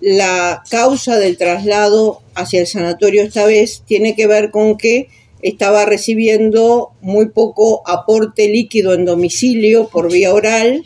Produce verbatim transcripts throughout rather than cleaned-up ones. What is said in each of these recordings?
La causa del traslado hacia el sanatorio esta vez tiene que ver con que estaba recibiendo muy poco aporte líquido en domicilio por vía oral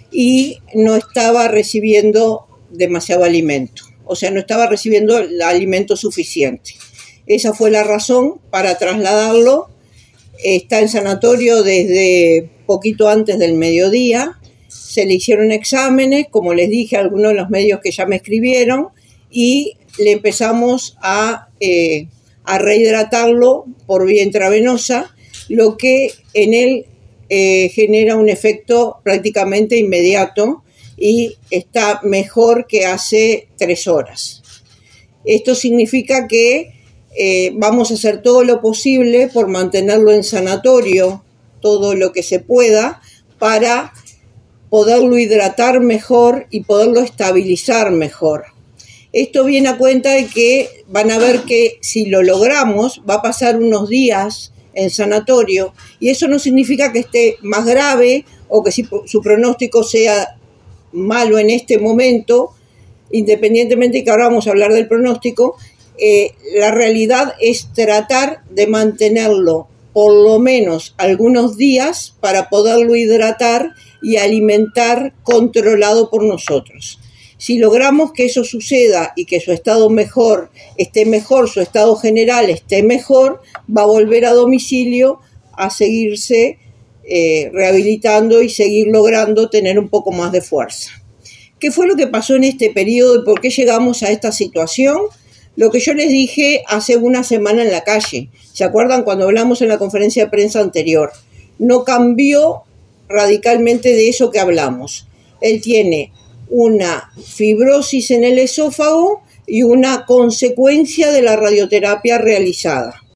y no estaba recibiendo demasiado alimento, o sea, no estaba recibiendo el alimento suficiente. Esa fue la razón para trasladarlo. Está en sanatorio desde poquito antes del mediodía. Se le hicieron exámenes, como les dije a algunos de los medios que ya me escribieron, y le empezamos a, eh, a rehidratarlo por vía intravenosa, lo que en él eh, genera un efecto prácticamente inmediato y está mejor que hace tres horas. Esto significa que eh, vamos a hacer todo lo posible por mantenerlo en sanatorio, todo lo que se pueda, para poderlo hidratar mejor y poderlo estabilizar mejor. Esto viene a cuenta de que van a ver que si lo logramos va a pasar unos días en sanatorio y eso no significa que esté más grave o que si su pronóstico sea malo en este momento, independientemente de que ahora vamos a hablar del pronóstico. Eh, la realidad es tratar de mantenerlo por lo menos algunos días para poderlo hidratar y alimentar controlado por nosotros. Si logramos que eso suceda y que su estado mejor esté mejor, su estado general esté mejor, va a volver a domicilio a seguirse eh, rehabilitando y seguir logrando tener un poco más de fuerza. ¿Qué fue lo que pasó en este periodo y por qué llegamos a esta situación? Lo que yo les dije hace una semana en la calle. ¿Se acuerdan cuando hablamos en la conferencia de prensa anterior? No cambió radicalmente de eso que hablamos. Él tiene una fibrosis en el esófago y una consecuencia de la radioterapia realizada.